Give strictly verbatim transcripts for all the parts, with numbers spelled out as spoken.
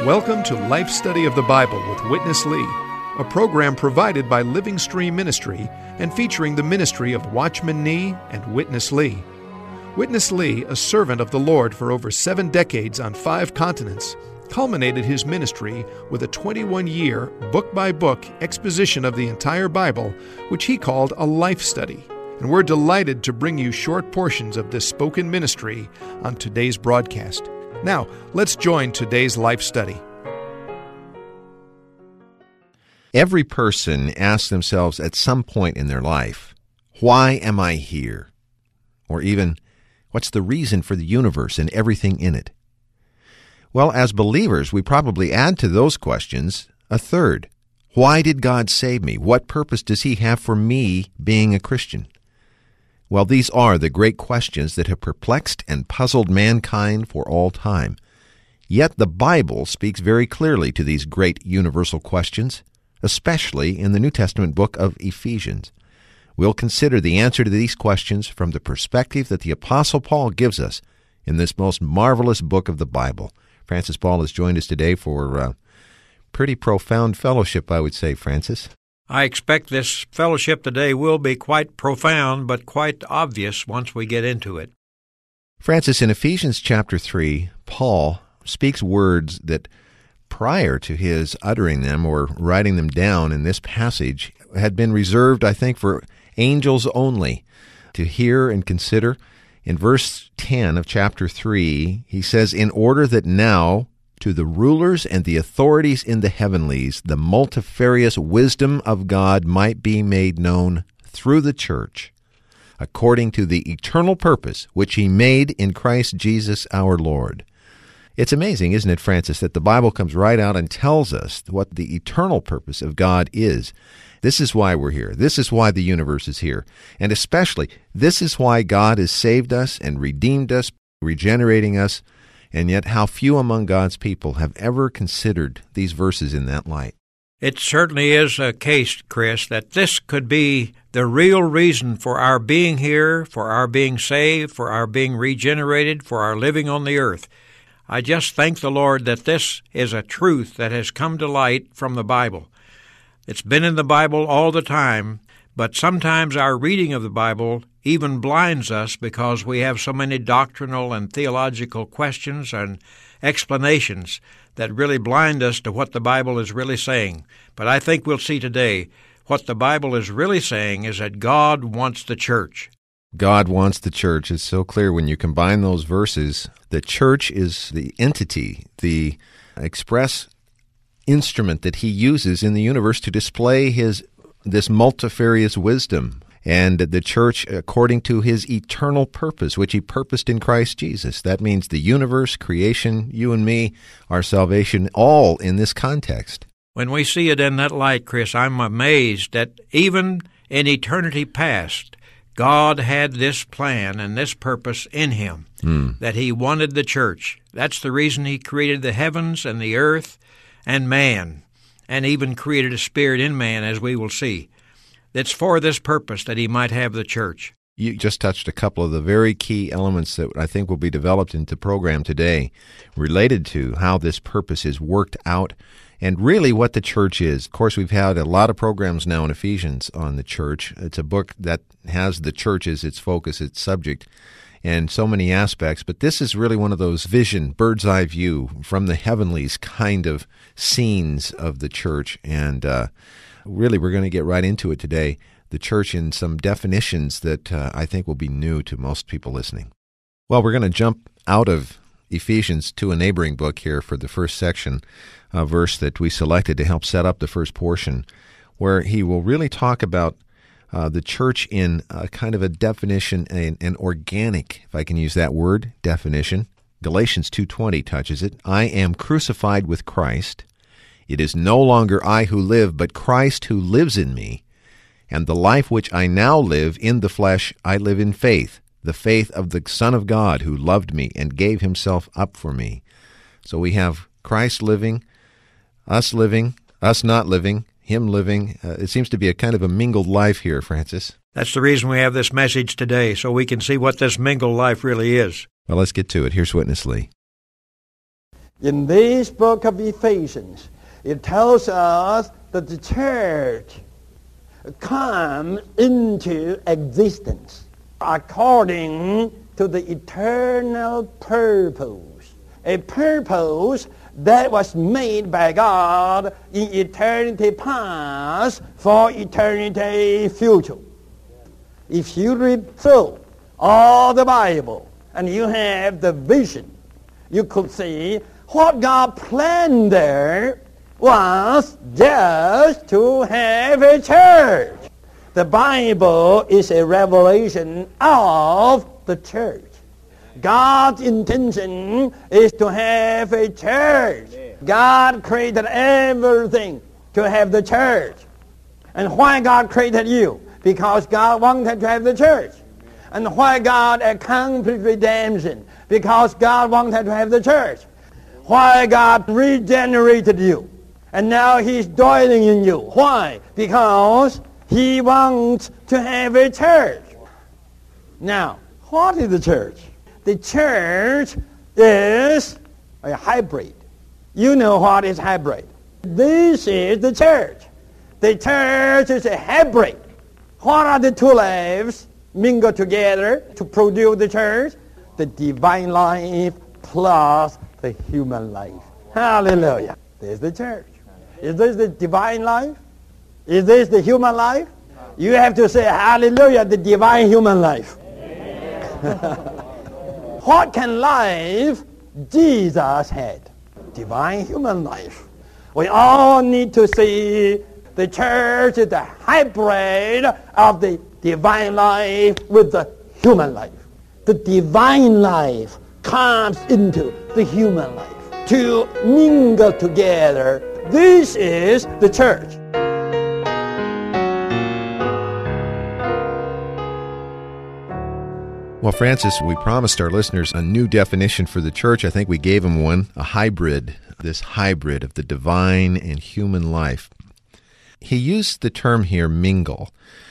Welcome to Life Study of the Bible with Witness Lee, a program provided by Living Stream Ministry and featuring the ministry of Watchman Nee and Witness Lee. Witness Lee, a servant of the Lord for over seven decades on five continents, culminated his ministry with a twenty-one-year, book-by-book exposition of the entire Bible, which he called a life study. And we're delighted to bring you short portions of this spoken ministry on today's broadcast. Now, let's join today's life study. Every person asks themselves at some point in their life, why am I here? Or even, what's the reason for the universe and everything in it? Well, as believers, we probably add to those questions a third. Why did God save me? What purpose does He have for me being a Christian? Well, these are the great questions that have perplexed and puzzled mankind for all time. Yet the Bible speaks very clearly to these great universal questions, especially in the New Testament book of Ephesians. We'll consider the answer to these questions from the perspective that the Apostle Paul gives us in this most marvelous book of the Bible. Francis Ball has joined us today for uh, pretty profound fellowship, I would say, Francis. I expect this fellowship today will be quite profound, but quite obvious once we get into it. Francis, in Ephesians chapter three, Paul speaks words that prior to his uttering them or writing them down in this passage had been reserved, I think, for angels only to hear and consider. In verse ten of chapter three, he says, "In order that now to the rulers and the authorities in the heavenlies, the multifarious wisdom of God might be made known through the church, according to the eternal purpose which He made in Christ Jesus our Lord." It's amazing, isn't it, Francis, that the Bible comes right out and tells us what the eternal purpose of God is. This is why we're here. This is why the universe is here. And especially, this is why God has saved us and redeemed us, regenerating us. And yet how few among God's people have ever considered these verses in that light. It certainly is a case, Chris, that this could be the real reason for our being here, for our being saved, for our being regenerated, for our living on the earth. I just thank the Lord that this is a truth that has come to light from the Bible. It's been in the Bible all the time, but sometimes our reading of the Bible even blinds us because we have so many doctrinal and theological questions and explanations that really blind us to what the Bible is really saying. But I think we'll see today what the Bible is really saying is that God wants the church. God wants the church. It's so clear when you combine those verses. The church is the entity, the express instrument that He uses in the universe to display His this multifarious wisdom, and the church according to His eternal purpose, which He purposed in Christ Jesus. That means the universe, creation, you and me, our salvation, all in this context. When we see it in that light, Chris, I'm amazed that even in eternity past, God had this plan and this purpose in Him, mm. that He wanted the church. That's the reason He created the heavens and the earth and man, and even created a spirit in man, as we will see. It's for this purpose that He might have the church. You just touched a couple of the very key elements that I think will be developed into the program today, related to how this purpose is worked out and really what the church is. Of course, we've had a lot of programs now in Ephesians on the church. It's a book that has the church as its focus, its subject, and so many aspects. But this is really one of those vision, bird's eye view from the heavenlies kind of scenes of the church. And uh, really, we're going to get right into it today, the church in some definitions that uh, I think will be new to most people listening. Well, we're going to jump out of Ephesians to a neighboring book here for the first section, a verse that we selected to help set up the first portion, where he will really talk about uh, the church in a kind of a definition, an, an organic, if I can use that word, definition. Galatians two twenty touches it. "I am crucified with Christ. It is no longer I who live, but Christ who lives in me. And the life which I now live in the flesh, I live in faith, the faith of the Son of God who loved me and gave Himself up for me." So we have Christ living, us living, us not living, Him living. Uh, it seems to be a kind of a mingled life here, Francis. That's the reason we have this message today, so we can see what this mingled life really is. Well, let's get to it. Here's Witness Lee. In this book of Ephesians, it tells us that the church comes into existence according to the eternal purpose, a purpose that was made by God in eternity past for eternity future. If you read through all the Bible and you have the vision, you could see what God planned there was just to have a church. The Bible is a revelation of the church. God's intention is to have a church. God created everything to have the church. And why God created you? Because God wanted to have the church. And why God accomplished redemption? Because God wanted to have the church. Why God regenerated you? And now He's dwelling in you. Why? Because He wants to have a church. Now, what is the church? The church is a hybrid. You know what is hybrid. This is the church. The church is a hybrid. What are the two lives mingled together to produce the church? The divine life plus the human life. Hallelujah. This is the church. Is this the divine life? Is this the human life? You have to say, hallelujah, the divine human life. What kind of life Jesus had? Divine human life. We all need to see the church is the hybrid of the divine life with the human life. The divine life comes into the human life to mingle together. This is the church. Well, Francis, we promised our listeners a new definition for the church. I think we gave them one, a hybrid, this hybrid of the divine and human life. He used the term here, mingle,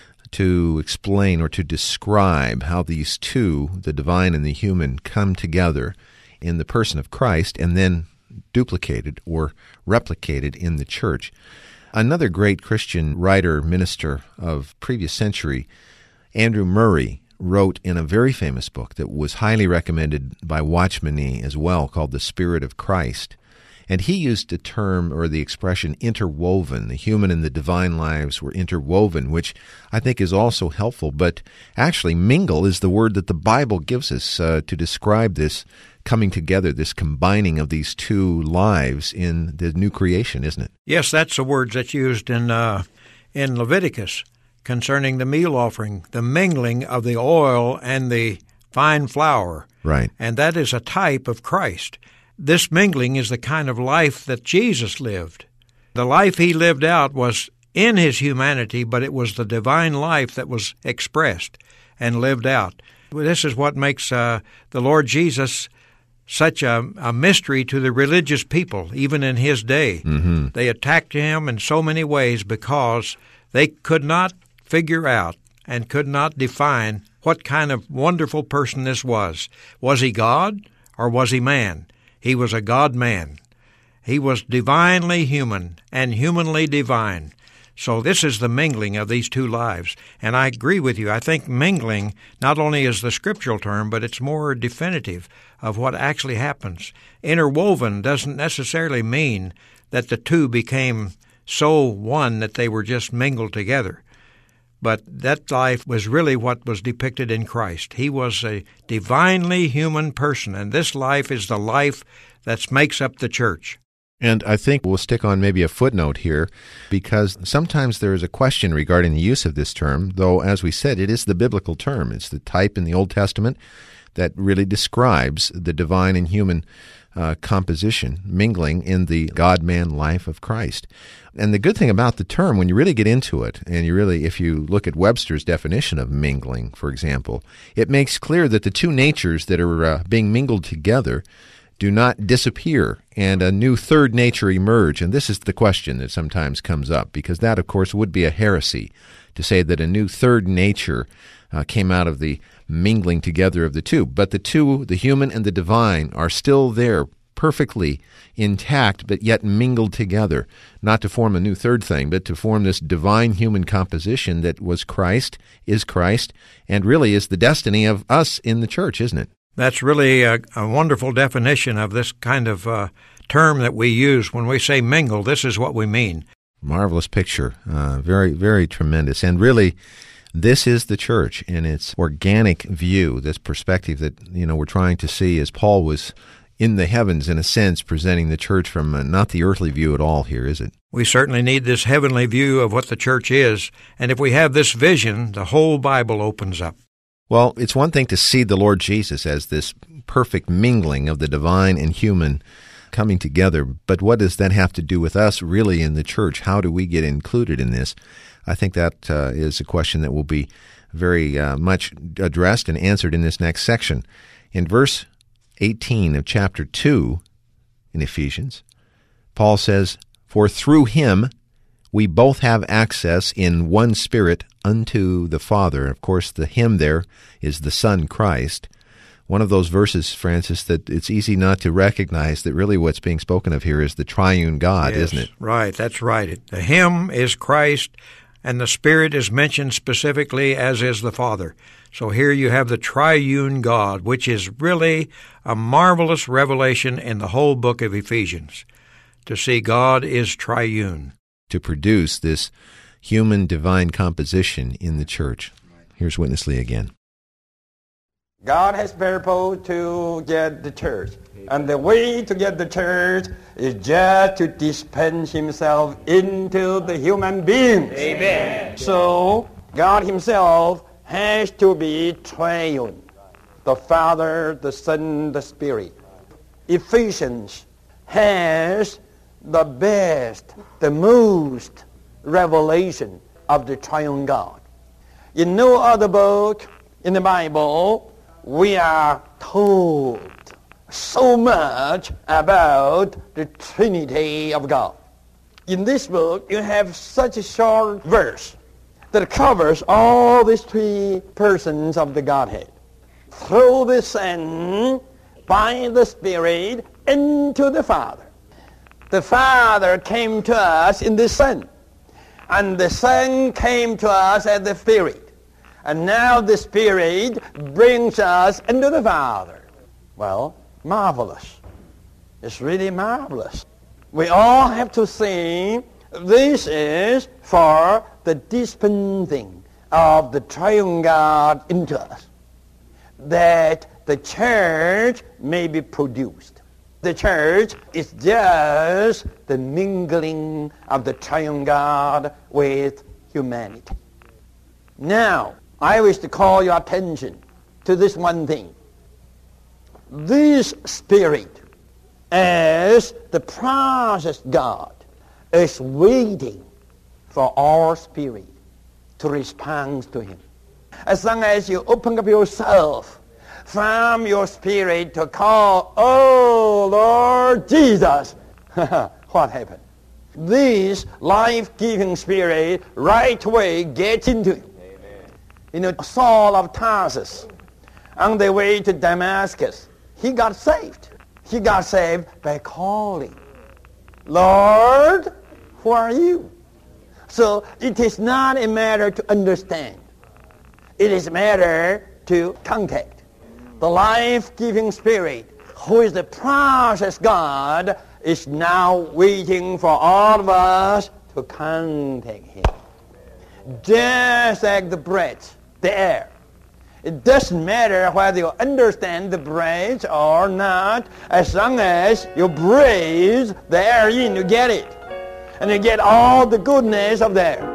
to explain or to describe how these two, the divine and the human, come together in the person of Christ and then duplicated or replicated in the church. Another great Christian writer, minister of previous century, Andrew Murray, wrote in a very famous book that was highly recommended by Watchman Nee as well, called The Spirit of Christ. And he used the term or the expression interwoven. The human and the divine lives were interwoven, which I think is also helpful. But actually, mingle is the word that the Bible gives us uh, to describe this coming together, this combining of these two lives in the new creation, isn't it? Yes, that's the words that's used in uh, in Leviticus concerning the meal offering, the mingling of the oil and the fine flour. Right. And that is a type of Christ. This mingling is the kind of life that Jesus lived. The life He lived out was in His humanity, but it was the divine life that was expressed and lived out. This is what makes uh, the Lord Jesus such a, a mystery to the religious people, even in His day. Mm-hmm. They attacked Him in so many ways because they could not figure out and could not define what kind of wonderful person this was. Was He God or was He man? He was a God-man. He was divinely human and humanly divine. So this is the mingling of these two lives. And I agree with you. I think mingling not only is the scriptural term, but it's more definitive of what actually happens. Interwoven doesn't necessarily mean that the two became so one that they were just mingled together. But that life was really what was depicted in Christ. He was a divinely human person, and this life is the life that makes up the church. And I think we'll stick on maybe a footnote here, because sometimes there is a question regarding the use of this term, though, as we said, it is the biblical term. It's the type in the Old Testament that really describes the divine and human uh, composition, mingling in the God-man life of Christ. And the good thing about the term, when you really get into it, and you really, if you look at Webster's definition of mingling, for example, it makes clear that the two natures that are uh, being mingled together do not disappear, and a new third nature emerge. And this is the question that sometimes comes up, because that, of course, would be a heresy to say that a new third nature uh, came out of the mingling together of the two. But the two, the human and the divine, are still there perfectly intact, but yet mingled together, not to form a new third thing, but to form this divine human composition that was Christ, is Christ, and really is the destiny of us in the church, isn't it? That's really a, a wonderful definition of this kind of uh, term that we use. When we say mingle, this is what we mean. Marvelous picture. Uh, very, very tremendous. And really, this is the church in its organic view, this perspective that, you know, we're trying to see as Paul was in the heavens, in a sense, presenting the church from uh, not the earthly view at all here, is it? We certainly need this heavenly view of what the church is. And if we have this vision, the whole Bible opens up. Well, it's one thing to see the Lord Jesus as this perfect mingling of the divine and human coming together, but what does that have to do with us really in the church? How do we get included in this? I think that uh, is a question that will be very uh, much addressed and answered in this next section. In verse eighteen of chapter two in Ephesians, Paul says, "For through him we both have access in one Spirit unto the Father." Of course, the him there is the Son, Christ. One of those verses, Francis, that it's easy not to recognize that really what's being spoken of here is the triune God, yes, isn't it? Right, that's right. The him is Christ, and the Spirit is mentioned specifically, as is the Father. So here you have the triune God, which is really a marvelous revelation in the whole book of Ephesians, to see God is triune. To produce this human divine composition in the church. Here's Witness Lee again. God has purposed to get the church. And the way to get the church is just to dispense himself into the human beings. Amen. So God himself has to be triune. The Father, the Son, the Spirit. Ephesians has the best, the most revelation of the triune God. In no other book in the Bible we are told so much about the Trinity of God. In this book, you have such a short verse that covers all these three persons of the Godhead. Through the Son, by the Spirit, into the Father. The Father came to us in the Son, and the Son came to us as the Spirit. And now the Spirit brings us into the Father. Well, marvelous. It's really marvelous. We all have to see this is for the dispensing of the triune God into us, that the church may be produced. The church is just the mingling of the triune God with humanity. Now, I wish to call your attention to this one thing. This Spirit, as the process God, is waiting for our spirit to respond to him. As long as you open up yourself from your spirit to call, "Oh, Lord Jesus," what happened? This life-giving Spirit right away gets into you. You know, Saul of Tarsus, on the way to Damascus, he got saved. He got saved by calling, "Lord, who are you?" So it is not a matter to understand. It is a matter to contact. The life-giving Spirit, who is the process God, is now waiting for all of us to contact him. Just like the breath, the air. It doesn't matter whether you understand the breath or not, as long as you breathe the air in, you get it. And you get all the goodness of the air.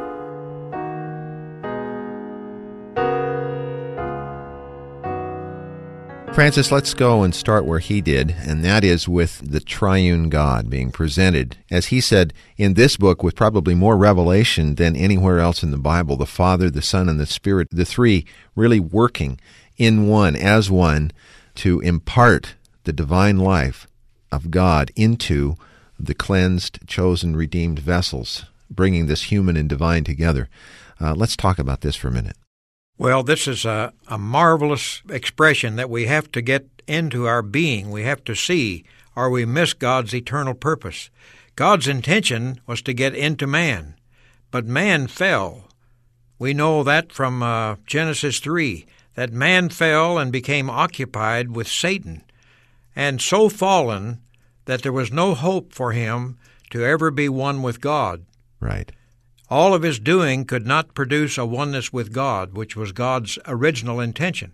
Francis, let's go and start where he did, and that is with the triune God being presented, as he said, in this book with probably more revelation than anywhere else in the Bible, the Father, the Son, and the Spirit, the three really working in one, as one, to impart the divine life of God into the cleansed, chosen, redeemed vessels, bringing this human and divine together. Uh, let's talk about this for a minute. Well, this is a, a marvelous expression that we have to get into our being. We have to see or we miss God's eternal purpose. God's intention was to get into man, but man fell. We know that from uh, Genesis three, that man fell and became occupied with Satan, and so fallen that there was no hope for him to ever be one with God. Right. All of his doing could not produce a oneness with God, which was God's original intention.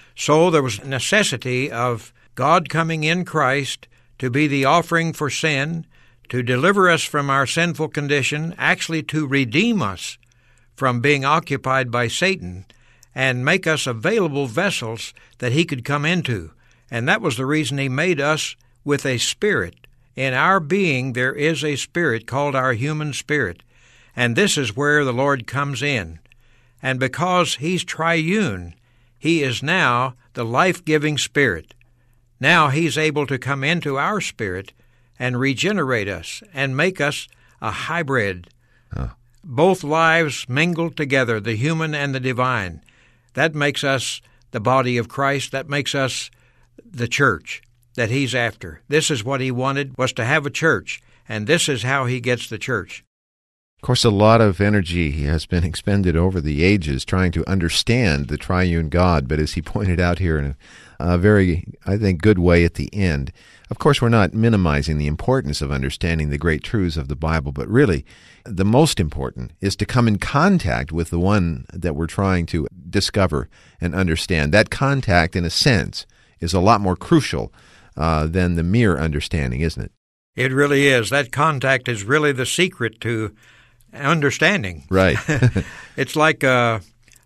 So there was necessity of God coming in Christ to be the offering for sin, to deliver us from our sinful condition, actually to redeem us from being occupied by Satan, and make us available vessels that he could come into. And that was the reason he made us with a spirit. In our being there is a spirit called our human spirit, and this is where the Lord comes in. And because he's triune, he is now the life-giving spirit. Now he's able to come into our spirit and regenerate us and make us a hybrid. Huh. Both lives mingled together, the human and the divine. That makes us the body of Christ. That makes us the church that he's after. This is what he wanted, was to have a church, and this is how he gets the church. Of course, a lot of energy has been expended over the ages trying to understand the triune God, but as he pointed out here in a, a very, I think, good way at the end, of course, we're not minimizing the importance of understanding the great truths of the Bible, but really, the most important is to come in contact with the one that we're trying to discover and understand. That contact, in a sense, is a lot more crucial uh, than the mere understanding, isn't it? It really is. That contact is really the secret to understanding. Right. It's like a,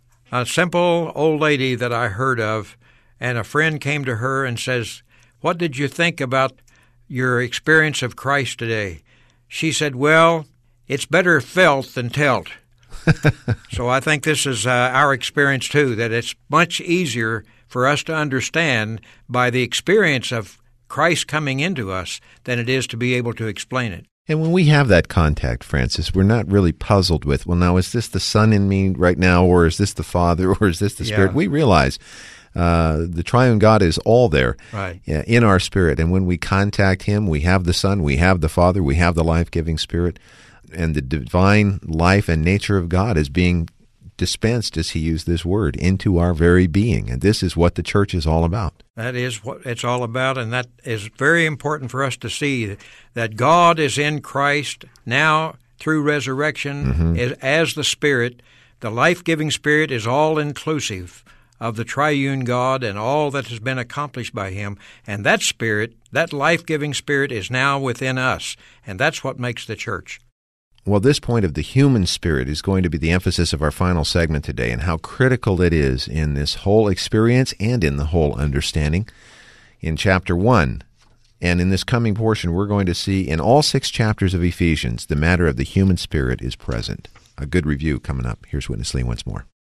a simple old lady that I heard of, and a friend came to her and says, "What did you think about your experience of Christ today?" She said, "Well, it's better felt than telt." So I think this is uh, our experience too, that it's much easier for us to understand by the experience of Christ coming into us than it is to be able to explain it. And when we have that contact, Francis, we're not really puzzled with, well, now, is this the Son in me right now, or is this the Father, or is this the Spirit? Yeah. We realize uh, the triune God is all there Right. in our spirit. And when we contact him, we have the Son, we have the Father, we have the life-giving Spirit, and the divine life and nature of God is being dispensed, as he used this word, into our very being. And this is what the church is all about. That is what it's all about, and that is very important for us to see, that God is in Christ now through resurrection mm-hmm. is, as the Spirit. The life-giving Spirit is all-inclusive of the triune God and all that has been accomplished by him. And that Spirit, that life-giving Spirit, is now within us, and that's what makes the church. Well, this point of the human spirit is going to be the emphasis of our final segment today, and how critical it is in this whole experience and in the whole understanding. In chapter one, and in this coming portion, we're going to see in all six chapters of Ephesians, the matter of the human spirit is present. A good review coming up. Here's Witness Lee once more.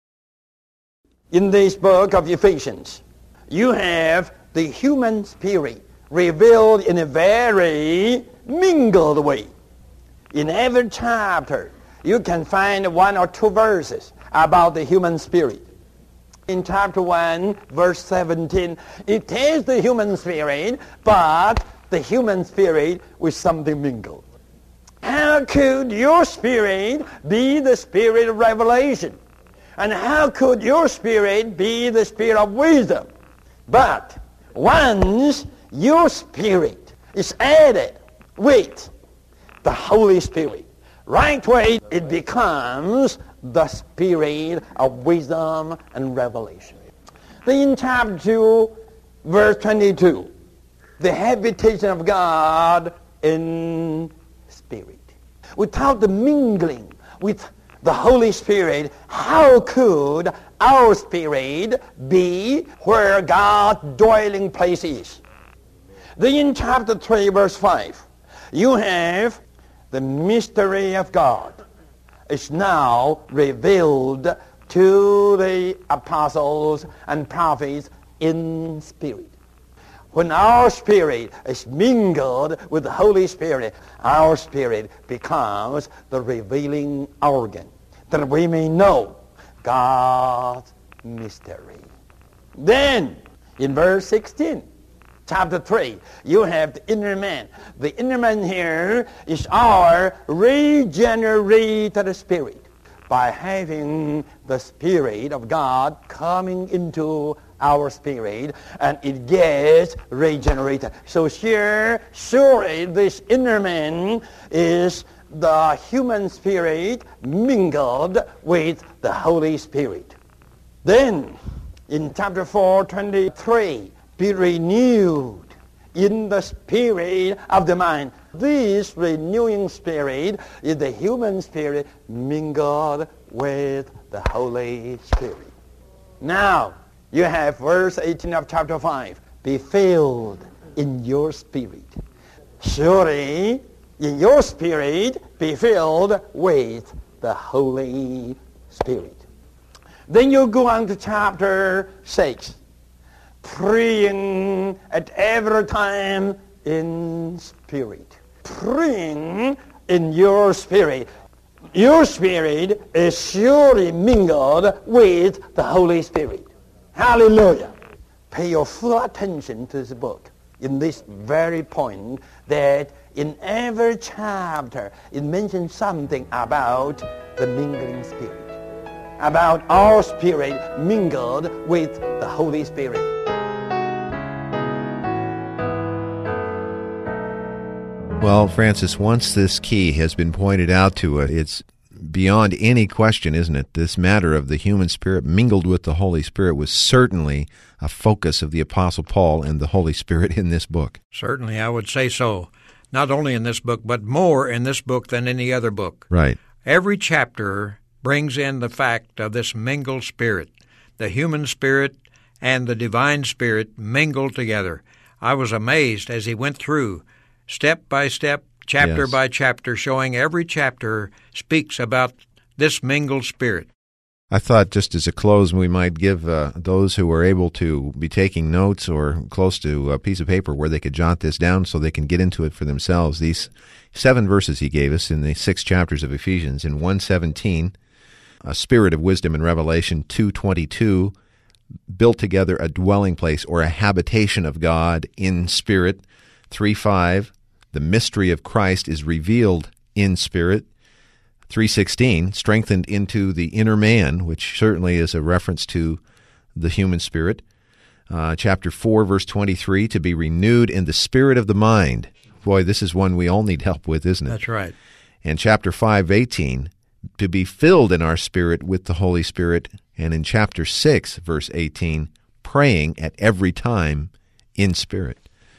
In this book of Ephesians, you have the human spirit revealed in a very mingled way. In every chapter, you can find one or two verses about the human spirit. In chapter one, verse seventeen, it is the human spirit, but the human spirit with something mingled. How could your spirit be the spirit of revelation? And how could your spirit be the spirit of wisdom? But once your spirit is added with the Holy Spirit, right away it becomes the spirit of wisdom and revelation. Then in chapter two, verse twenty-two, the habitation of God in spirit. Without the mingling with the Holy Spirit, how could our spirit be where God's dwelling place is? Then in chapter three, verse five, you have the mystery of God is now revealed to the apostles and prophets in spirit. When our spirit is mingled with the Holy Spirit, our spirit becomes the revealing organ, that we may know God's mystery. Then, in verse sixteen, chapter three, you have the inner man. The inner man here is our regenerated spirit. By having the Spirit of God coming into our spirit, and it gets regenerated. So here, surely this inner man is the human spirit mingled with the Holy Spirit. Then, in chapter four, twenty-three, be renewed in the spirit of the mind. This renewing spirit is the human spirit mingled with the Holy Spirit. Now, you have verse eighteen of chapter five. Be filled in your spirit. Surely, in your spirit, be filled with the Holy Spirit. Then you go on to chapter six. Praying at every time in spirit. Praying in your spirit. Your spirit is surely mingled with the Holy Spirit. Hallelujah. Pay your full attention to this book in this very point, that in every chapter it mentions something about the mingling spirit, about our spirit mingled with the Holy Spirit. Well, Francis, once this key has been pointed out to us, it's beyond any question, isn't it? This matter of the human spirit mingled with the Holy Spirit was certainly a focus of the Apostle Paul and the Holy Spirit in this book. Certainly, I would say so. Not only in this book, but more in this book than any other book. Right. Every chapter brings in the fact of this mingled spirit, the human spirit and the divine spirit mingled together. I was amazed as he went through step by step, chapter Yes. by chapter, showing every chapter speaks about this mingled spirit. I thought just as a close we might give uh, those who are able to be taking notes or close to a piece of paper where they could jot this down so they can get into it for themselves. These seven verses he gave us in the six chapters of Ephesians. In one seventeen, a spirit of wisdom and revelation. Two twenty-two, built together a dwelling place or a habitation of God in spirit. Three five, the mystery of Christ is revealed in spirit. three sixteen, strengthened into the inner man, which certainly is a reference to the human spirit. Uh, chapter four, verse twenty-three, to be renewed in the spirit of the mind. Boy, this is one we all need help with, isn't it? That's right. And chapter five, eighteen, to be filled in our spirit with the Holy Spirit. And in chapter six, verse eighteen, praying at every time in spirit.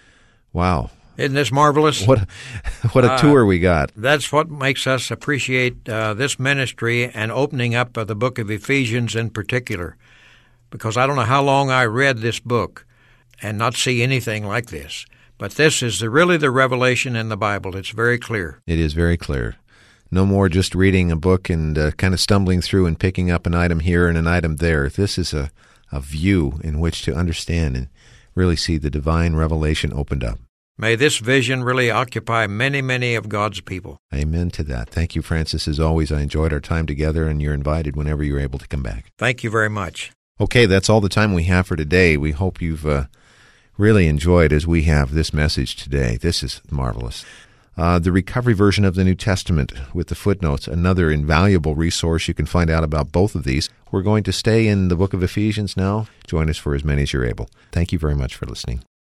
Wow. Isn't this marvelous? What a, what a Uh, tour we got. That's what makes us appreciate uh, this ministry and opening up of the book of Ephesians in particular. Because I don't know how long I read this book and not see anything like this. But this is the, really the revelation in the Bible. It's very clear. It is very clear. No more just reading a book and uh, kind of stumbling through and picking up an item here and an item there. This is a, a view in which to understand and really see the divine revelation opened up. May this vision really occupy many, many of God's people. Amen to that. Thank you, Francis. As always, I enjoyed our time together, and you're invited whenever you're able to come back. Thank you very much. Okay, that's all the time we have for today. We hope you've uh, really enjoyed, as we have, this message today. This is marvelous. Uh, the recovery version of the New Testament with the footnotes, another invaluable resource. You can find out about both of these. We're going to stay in the book of Ephesians now. Join us for as many as you're able. Thank you very much for listening.